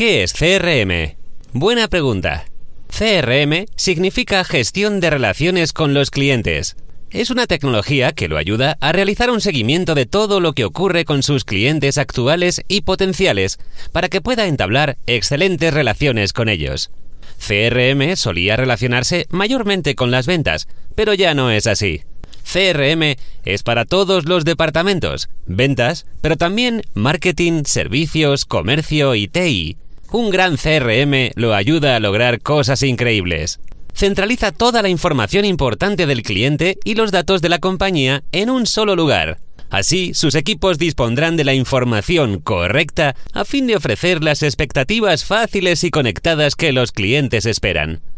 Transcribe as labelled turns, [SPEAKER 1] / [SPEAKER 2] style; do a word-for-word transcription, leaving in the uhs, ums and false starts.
[SPEAKER 1] ¿Qué es C R M? Buena pregunta. C R M significa gestión de relaciones con los clientes. Es una tecnología que lo ayuda a realizar un seguimiento de todo lo que ocurre con sus clientes actuales y potenciales para que pueda entablar excelentes relaciones con ellos. C R M solía relacionarse mayormente con las ventas, pero ya no es así. C R M es para todos los departamentos, ventas, pero también marketing, servicios, comercio y T I. Un gran C R M lo ayuda a lograr cosas increíbles. Centraliza toda la información importante del cliente y los datos de la compañía en un solo lugar. Así, sus equipos dispondrán de la información correcta a fin de ofrecer las expectativas fáciles y conectadas que los clientes esperan.